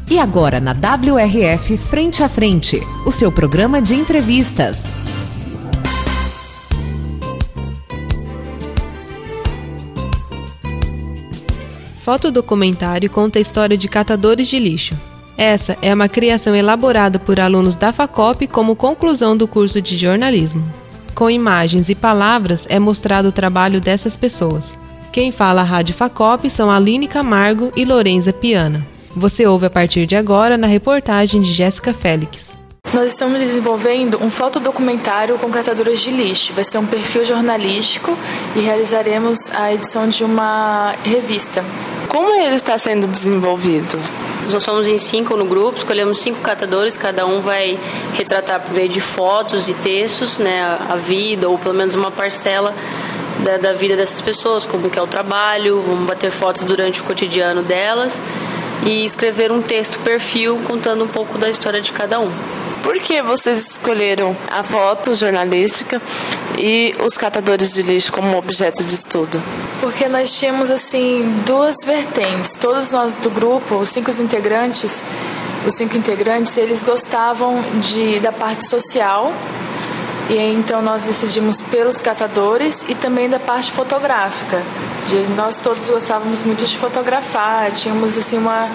E agora na WRF Frente a Frente, o seu programa de entrevistas. Fotodocumentário conta a história de catadores de lixo. Essa é uma criação elaborada por alunos da FACOP como conclusão do curso de jornalismo. Com imagens e palavras é mostrado o trabalho dessas pessoas. Quem fala à Rádio FACOP são Aline Camargo e Lorenza Piana. Você ouve a partir de agora na reportagem de Jéssica Félix. Nós estamos desenvolvendo um fotodocumentário com catadores de lixo. Vai ser um perfil jornalístico e realizaremos a edição de uma revista. Como ele está sendo desenvolvido? Nós somos em 5 no grupo, escolhemos 5 catadores, cada um vai retratar por meio de fotos e textos, né, a vida, ou pelo menos uma parcela da vida dessas pessoas, como que é o trabalho, vamos bater fotos durante o cotidiano delas e escrever um texto perfil contando um pouco da história de cada um. Por que vocês escolheram a foto jornalística e os catadores de lixo como objeto de estudo? Porque nós tínhamos assim duas vertentes. Todos nós do grupo, os 5 integrantes, eles gostavam da parte social. E então nós decidimos pelos catadores e também da parte fotográfica. Nós todos gostávamos muito de fotografar, tínhamos assim uma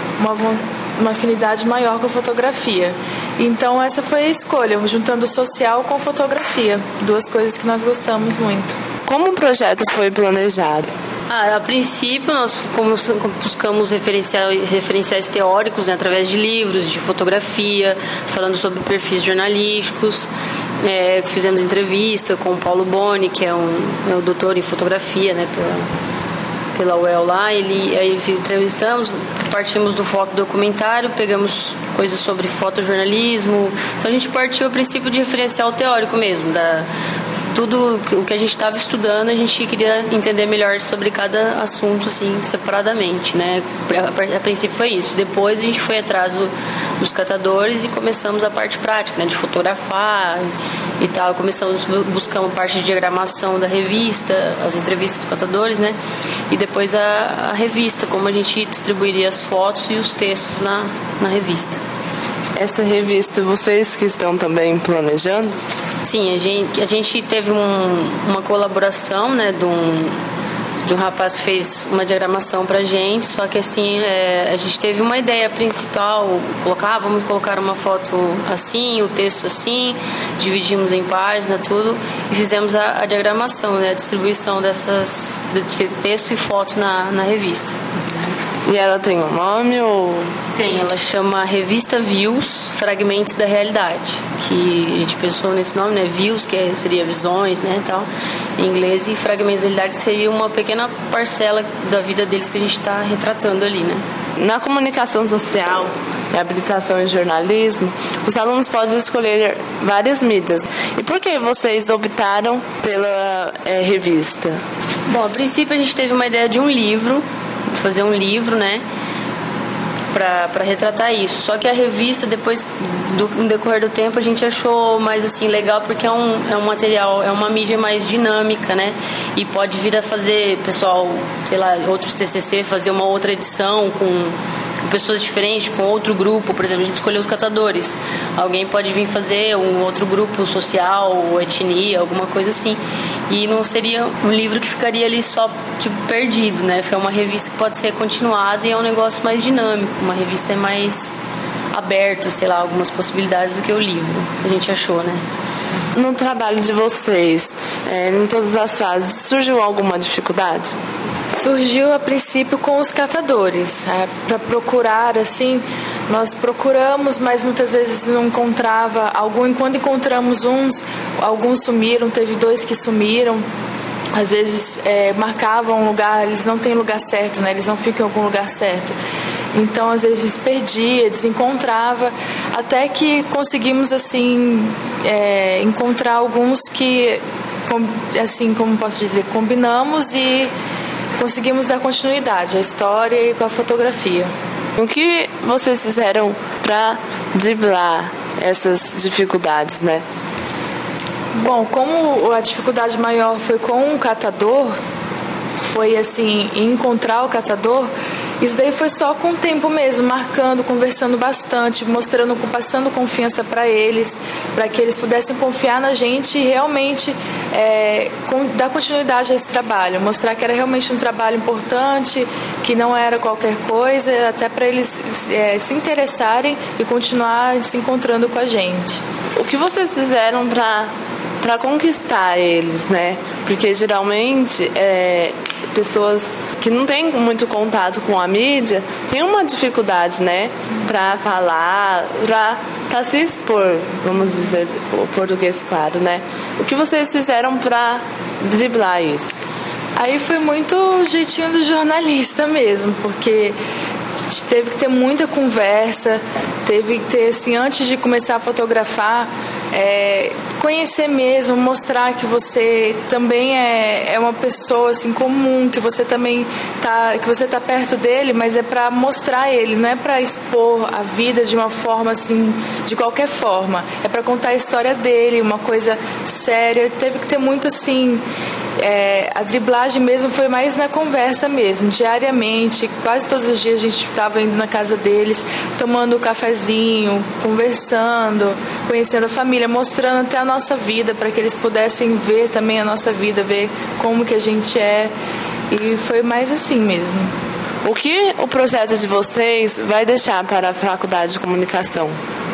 afinidade maior com a fotografia. Então essa foi a escolha, juntando o social com a fotografia, 2 coisas que nós gostamos muito. Como o projeto foi planejado? A princípio, nós buscamos referenciais teóricos, né, através de livros, de fotografia, falando sobre perfis jornalísticos. Fizemos entrevista com o Paulo Boni, que é o doutor em fotografia, né, pela UEL lá. Aí entrevistamos, partimos do fotodocumentário, pegamos coisas sobre fotojornalismo. Então a gente partiu a princípio de referencial teórico mesmo, tudo o que a gente estava estudando, a gente queria entender melhor sobre cada assunto, assim, separadamente, né? A princípio foi isso. Depois a gente foi atrás dos catadores e começamos a parte prática, né? De fotografar e tal. Começamos a buscar uma parte de diagramação da revista, as entrevistas dos catadores, né? E depois a revista, como a gente distribuiria as fotos e os textos na revista. Essa revista, vocês que estão também planejando? Sim, a gente teve uma colaboração, né, de um rapaz que fez uma diagramação pra gente, só que assim, a gente teve uma ideia principal, vamos colocar uma foto assim, o texto assim, dividimos em página, tudo, e fizemos a diagramação, né, a distribuição de texto e foto na revista. E ela tem um nome ou... Tem, ela chama Revista Views, Fragmentos da Realidade, que a gente pensou nesse nome, né, Views, que seria visões, né, tal, em inglês, e Fragmentos da Realidade seria uma pequena parcela da vida deles que a gente está retratando ali, né. Na comunicação social e habilitação em jornalismo, os alunos podem escolher várias mídias. E por que vocês optaram pela revista? Bom, a princípio a gente teve uma ideia de fazer um livro, né, para retratar isso. Só que a revista, depois, no decorrer do tempo, a gente achou mais assim legal, porque é um material, é uma mídia mais dinâmica, né, e pode vir a fazer, pessoal, sei lá, outros TCC, fazer uma outra edição com pessoas diferentes, com outro grupo. Por exemplo, a gente escolheu os catadores, alguém pode vir fazer um outro grupo social, ou etnia, alguma coisa assim, e não seria um livro que ficaria ali só tipo perdido, né? É uma revista que pode ser continuada e é um negócio mais dinâmico, uma revista é mais aberto, sei lá, algumas possibilidades do que o livro, a gente achou, né? No trabalho de vocês, em todas as fases, surgiu alguma dificuldade? Surgiu a princípio com os catadores, para procurar, assim, nós procuramos, mas muitas vezes não encontrava quando encontramos alguns sumiram, teve 2 que sumiram, às vezes marcavam um lugar, eles não têm lugar certo, né? Eles não ficam em algum lugar certo, então às vezes perdia, desencontrava, até que conseguimos assim encontrar alguns que, assim, como posso dizer, combinamos e conseguimos dar continuidade à história e com a fotografia. O que vocês fizeram para driblar essas dificuldades, né? Bom, como a dificuldade maior foi com o catador, foi assim, encontrar o catador, Isso daí foi só com o tempo mesmo, marcando, conversando bastante, mostrando, passando confiança para eles, para que eles pudessem confiar na gente e realmente dar continuidade a esse trabalho, mostrar que era realmente um trabalho importante, que não era qualquer coisa, até para eles se interessarem e continuar se encontrando com a gente. O que vocês fizeram para conquistar eles, né? Porque geralmente pessoas que não têm muito contato com a mídia têm uma dificuldade, né? Para falar, para se expor, vamos dizer o português claro, né? O que vocês fizeram para driblar isso? Aí foi muito o jeitinho do jornalista mesmo, porque teve que ter muita conversa, teve que ter, assim, antes de começar a fotografar, conhecer mesmo, mostrar que você também é uma pessoa assim, comum, que você também tá perto dele, mas é para mostrar ele, não é para expor a vida de uma forma assim, de qualquer forma, é para contar a história dele, uma coisa séria. Teve que ter muito assim, a driblagem mesmo foi mais na conversa mesmo, diariamente, quase todos os dias a gente estava indo na casa deles, tomando um cafezinho, conversando, conhecendo a família, mostrando até a nossa vida, para que eles pudessem ver também a nossa vida, ver como que a gente é, e foi mais assim mesmo. O que o projeto de vocês vai deixar para a Faculdade de Comunicação?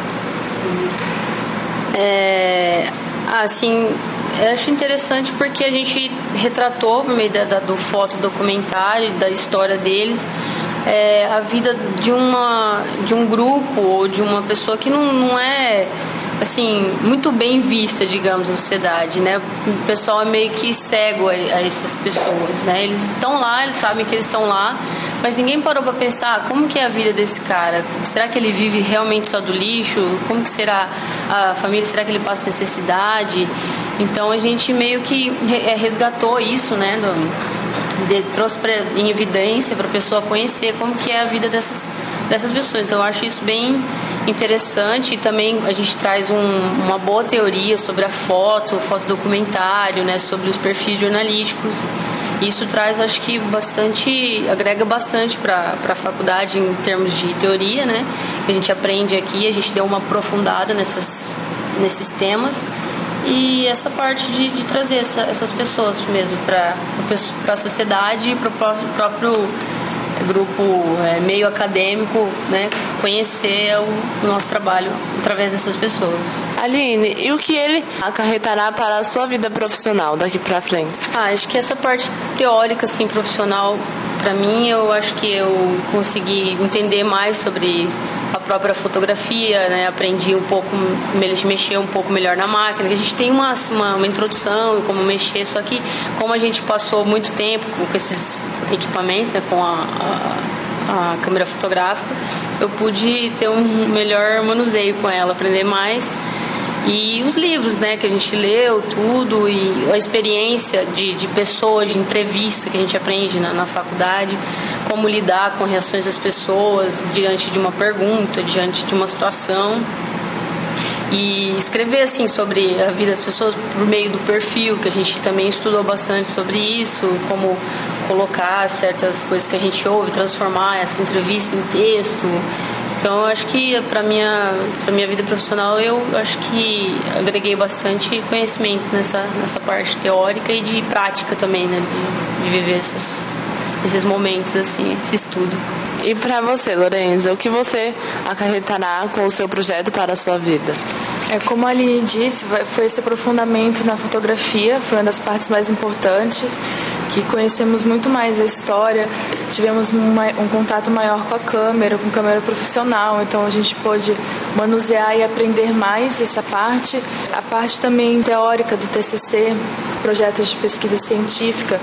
Assim, eu acho interessante porque a gente retratou, por meio do fotodocumentário, da história deles, a vida de um grupo ou de uma pessoa que não é assim, muito bem vista, digamos, na sociedade, né? O pessoal é meio que cego a essas pessoas, né? Eles estão lá, eles sabem que eles estão lá, mas ninguém parou para pensar como que é a vida desse cara. Será que ele vive realmente só do lixo? Como que será a família? Será que ele passa necessidade? Então a gente meio que resgatou isso, né? Trouxe em evidência para a pessoa conhecer como que é a vida dessas pessoas. Então eu acho isso bem interessante, e também a gente traz uma boa teoria sobre a fotodocumentário, né, sobre os perfis jornalísticos. Isso traz, acho que agrega bastante para a faculdade em termos de teoria, né? A gente aprende aqui, a gente deu uma aprofundada nesses temas. E essa parte de trazer essas pessoas mesmo para a sociedade e para o próprio grupo meio acadêmico, né, conhecer o nosso trabalho através dessas pessoas. Aline, e o que ele acarretará para a sua vida profissional daqui para frente? Acho que essa parte teórica, assim, profissional, para mim, eu acho que eu consegui entender mais sobre a própria fotografia, né? Aprendi um pouco, mexer um pouco melhor na máquina. A gente tem uma introdução em como mexer, só que como a gente passou muito tempo com esses equipamentos, né? Com a câmera fotográfica, eu pude ter um melhor manuseio com ela, aprender mais. E os livros, né, que a gente leu, tudo, e a experiência de pessoas, de entrevista que a gente aprende na faculdade, como lidar com reações das pessoas diante de uma pergunta, diante de uma situação. E escrever, assim, sobre a vida das pessoas por meio do perfil, que a gente também estudou bastante sobre isso, como colocar certas coisas que a gente ouve, transformar essa entrevista em texto. Então, eu acho que para minha vida profissional, eu acho que agreguei bastante conhecimento nessa parte teórica e de prática também, né? De viver esses momentos, assim, esse estudo. E para você, Lorenza, o que você acarretará com o seu projeto para a sua vida? Como a Aline disse, foi esse aprofundamento na fotografia, foi uma das partes mais importantes, que conhecemos muito mais a história, tivemos um contato maior com a câmera, com câmera profissional, então a gente pôde manusear e aprender mais essa parte. A parte também teórica do TCC, projetos de pesquisa científica,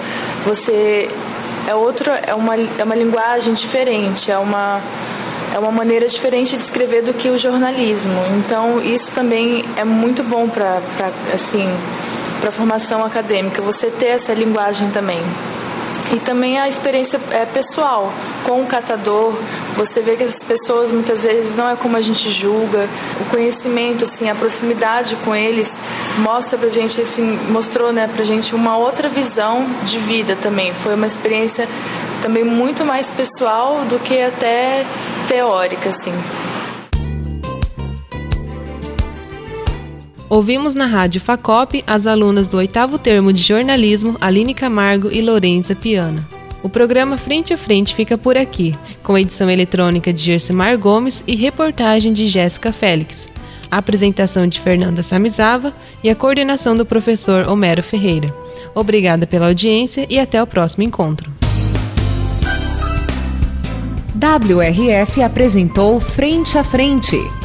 é uma linguagem diferente, é uma maneira diferente de escrever do que o jornalismo. Então, isso também é muito bom para a formação acadêmica, você ter essa linguagem também. E também a experiência pessoal com o catador, você vê que essas pessoas muitas vezes não é como a gente julga. O conhecimento, assim, a proximidade com eles mostra pra gente, assim, mostrou, né, pra gente uma outra visão de vida também. Foi uma experiência também muito mais pessoal do que até teórica, assim. Ouvimos na Rádio Facop as alunas do 8º termo de jornalismo, Aline Camargo e Lourença Piana. O programa Frente a Frente fica por aqui, com edição eletrônica de Gersimar Gomes e reportagem de Jéssica Félix. A apresentação de Fernanda Samizava e a coordenação do professor Homero Ferreira. Obrigada pela audiência e até o próximo encontro. WRF apresentou Frente a Frente.